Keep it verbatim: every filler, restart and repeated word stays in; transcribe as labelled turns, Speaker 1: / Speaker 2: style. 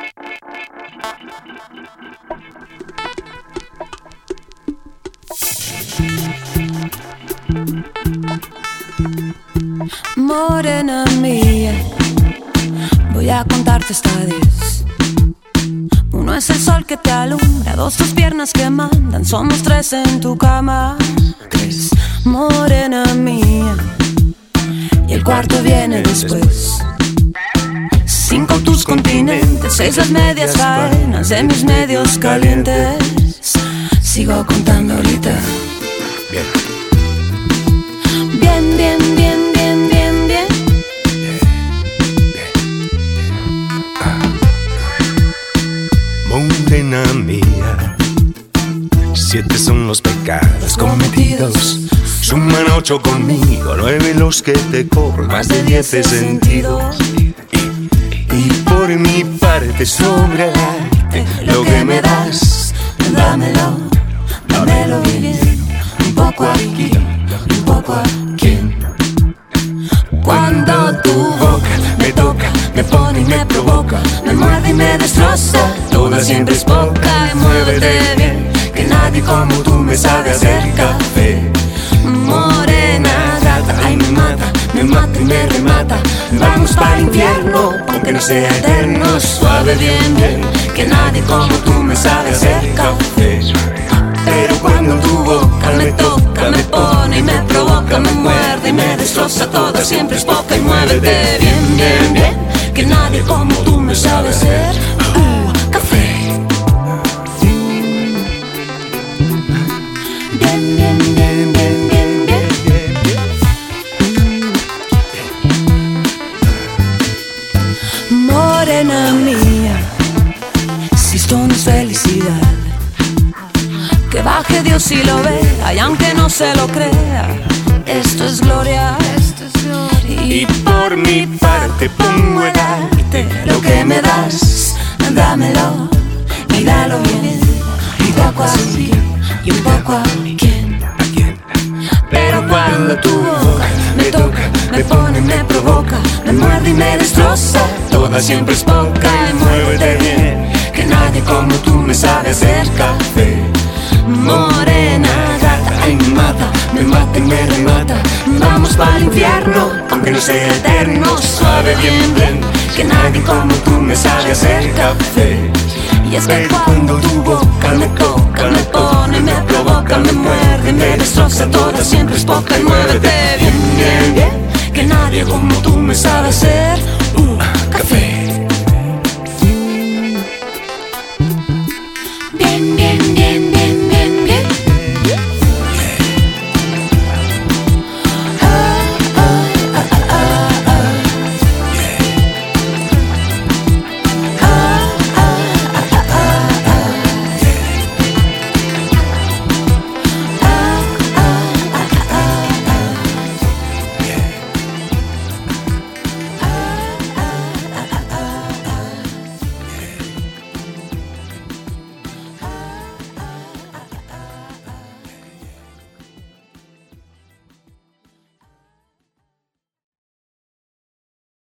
Speaker 1: Morena mía, voy a contarte hasta diez. Uno es el sol que te alumbra, dos tus piernas que mandan, somos tres en tu cama. Tres, morena mía, y el cuarto viene después. Cinco tus continentes, seis las medias faenas de mis medios calientes. Sigo contando ahorita.
Speaker 2: Bien.
Speaker 1: Bien, bien, bien, bien, bien, bien.
Speaker 2: Morena mía, siete son los pecados cometidos. Suman ocho conmigo, nueve los que te cobro, más de diez de sentidos. Y, y por mi parte sobrarte lo que me das,
Speaker 1: Dámelo, dámelo bien. Un poco aquí, un poco aquí. Cuando tu boca me toca, me pone y me provoca, me muerde y me destroza, toda siempre es poca. Y muévete bien, que nadie como tú me sabe hacer café. Morena gata, ay me mata, me mata y me remata. Vamos para el infierno, aunque no sea eterno. Suave bien, bien, que nadie como tú me sabe hacer café. Pero cuando tu boca me toca, me pone y me provoca, me muerde y me destroza, toda siempre es poca. Y muévete bien, bien, bien, que nadie como tú me sabe hacer uh, café. Bien, bien, bien, bien, bien, bien. Morena mía, si esto no es felicidad, que baje Dios y lo vea, y aunque no se lo crea, esto es gloria, esto es gloria.
Speaker 2: y por mi parte pongo a darte
Speaker 1: Lo que me das, dámelo y dalo bien. Un poco así y un poco a quien. Pero cuando tu boca me toca, me pone, me provoca, me muerde y me destroza, toda siempre es poca. Y muévete bien, que nadie como tú me sabe hacer café. Morena gata, ay me mata, me mata y me remata. Vamos para el infierno, aunque no sea eterno. Suave bien, bien, que nadie como tú me sabe hacer café. Y es que cuando tu boca me toca, me pone, me provoca, me muerde, me destroza, toda siempre es poca. Y muévete bien, bien, bien, que nadie como tú me sabe hacer